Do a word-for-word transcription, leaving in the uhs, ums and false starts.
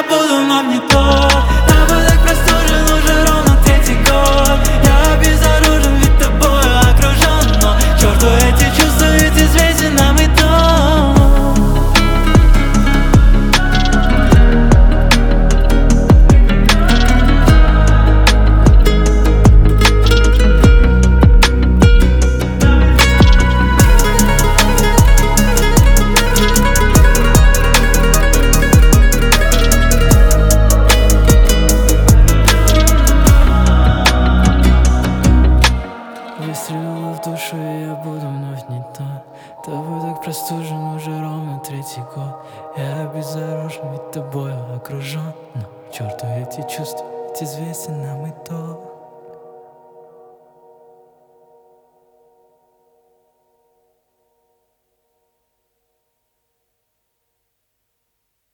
я буду вновь не тот. Тобой так простужен уже ровно третий год. Я безоружен, ведь тобой окружен, но к черту эти чувства, ведь известен нам и то. Выстрелила в душу, и я буду вновь не тот. Тобой так простужен уже ровно третий год. Я безоружен, ведь тобою окружен, но к черту эти чувства, ведь известен нам и то.